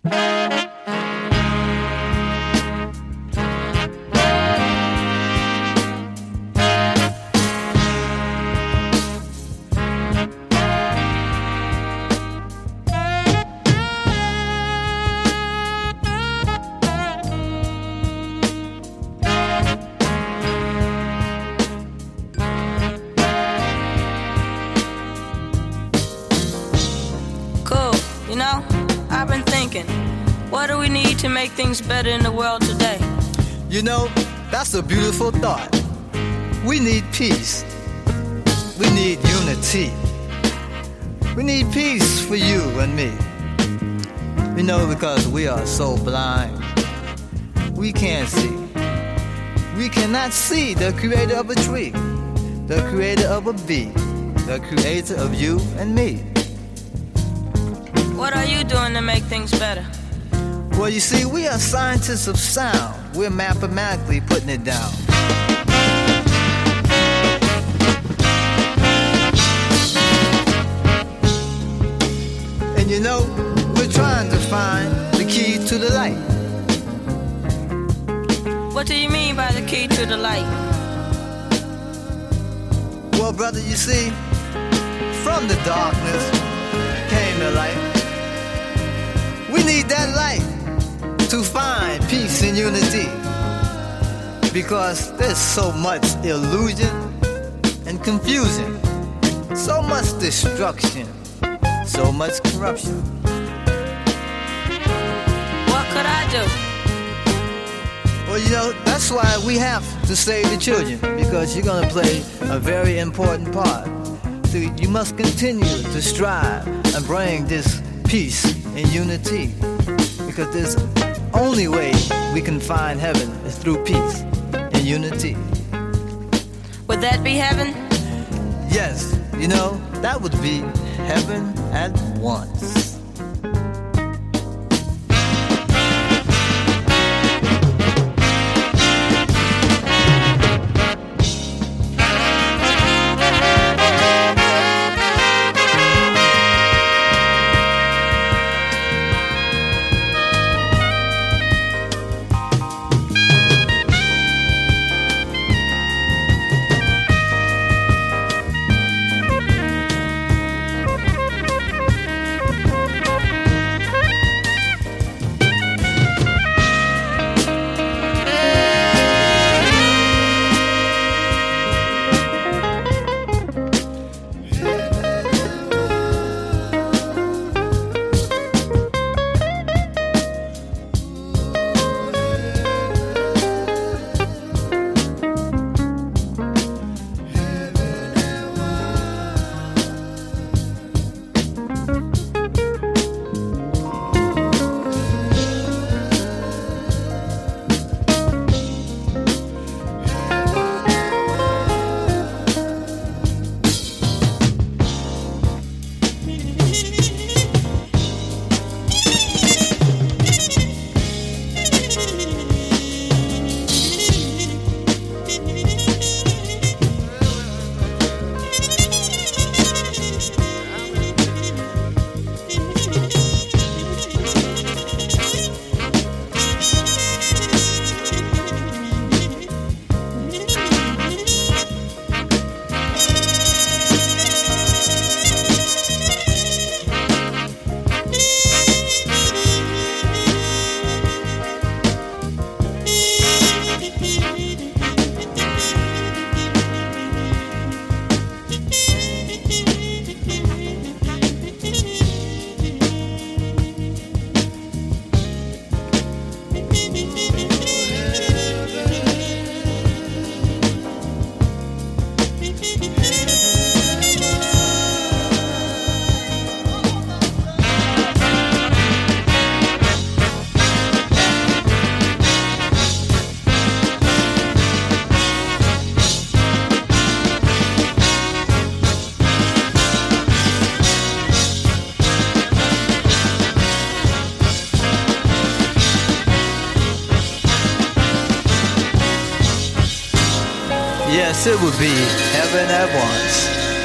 I've been thinking, what do we need to make things better in the world today? You know, that's a beautiful thought. We need peace. We need unity. We need peace for you and me. You know, because we are so blind. We can't see. We cannot see the creator of a tree, the creator of a bee, the creator of you and me. What are you doing to make things better? Well, you see, we are scientists of sound. We're mathematically putting it down. And you know, we're trying to find the key to the light. What do you mean by the key to the light? Well, brother, you see, from the darkness came the light. We need that light to find peace and unity, because there's so much illusion and confusion, so much destruction, so much corruption. What could I do? Well, you know, that's why we have to save the children, because you're going to play a very important part. So you must continue to strive and bring this peace and unity, because there's only way we can find heaven is through peace and unity. Would that be heaven? Yes, you know, that would be heaven at once. Yes, it would be heaven at once.